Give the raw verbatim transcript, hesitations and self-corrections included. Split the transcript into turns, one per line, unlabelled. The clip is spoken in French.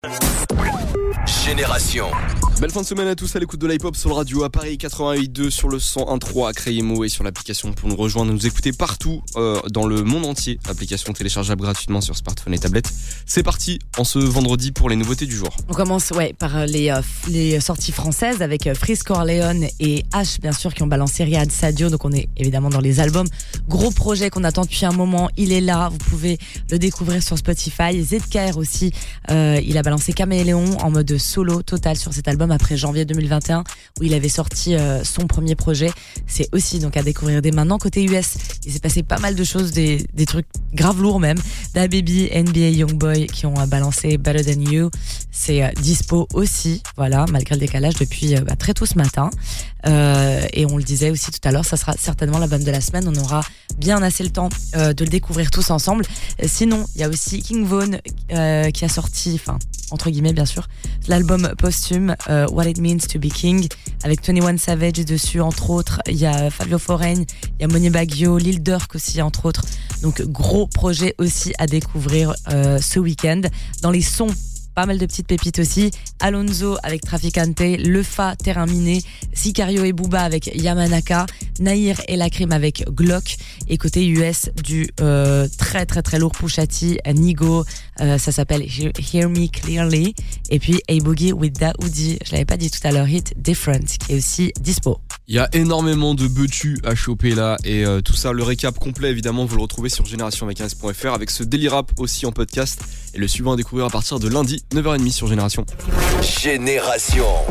Génération.
Belle fin de semaine à tous à l'écoute de l'hip-hop sur le radio à Paris quatre-vingt-huit virgule deux, sur le cent un virgule trois à Crayemo et sur l'application pour nous rejoindre, nous écouter partout euh, dans le monde entier. Application téléchargeable gratuitement sur smartphone et tablette. C'est parti en ce vendredi pour les nouveautés du jour.
On commence ouais, par les, euh, les sorties françaises avec euh, Freeze Corleone et H bien sûr qui ont balancé Riyad Sadio. Donc on est évidemment dans les albums. Gros projet qu'on attend depuis un moment. Il est là, vous pouvez le découvrir sur Spotify. Z K R aussi, euh, il a balancé Caméléon en mode solo total sur cet album après janvier deux mille vingt et un où il avait sorti euh, son premier projet. C'est aussi donc à découvrir dès maintenant. Côté U S, il s'est passé pas mal de choses, des, des trucs grave lourds même. DaBaby, N B A Youngboy qui ont euh, balancé Better Than You. C'est euh, dispo aussi, voilà, malgré le décalage depuis euh, bah, très tôt ce matin. Euh, et on le disait aussi tout à l'heure, ça sera certainement l'album de la semaine. On aura bien assez le temps euh, de le découvrir tous ensemble. Euh, sinon, il y a aussi King Von euh, qui a sorti, enfin entre guillemets bien sûr, l'album posthume euh, What It Means to Be King avec vingt et un Savage dessus entre autres. Il y a Fabio Foreign, il y a Monie Baggio, Lil Durk aussi entre autres. Donc gros projet aussi à découvrir euh, ce week-end. Dans les sons, pas mal de petites pépites aussi. Alonso avec Traficante, Lefa, Terrain Miné, Sicario et Booba avec Yamanaka, Nahir et Lacrim avec Glock. Et côté U S, du euh, très très très lourd Pusha T, Nigo, euh, ça s'appelle Hear Me Clearly. Et puis A-Boogie with Daoudi, je l'avais pas dit tout à l'heure, hit Different, qui est aussi dispo.
Il y a énormément de betus à choper là et euh, tout ça, le récap complet évidemment vous le retrouvez sur génération avec un s point f r avec ce Daily Rap aussi en podcast et le suivant à découvrir à partir de lundi neuf heures trente sur Génération.
Génération.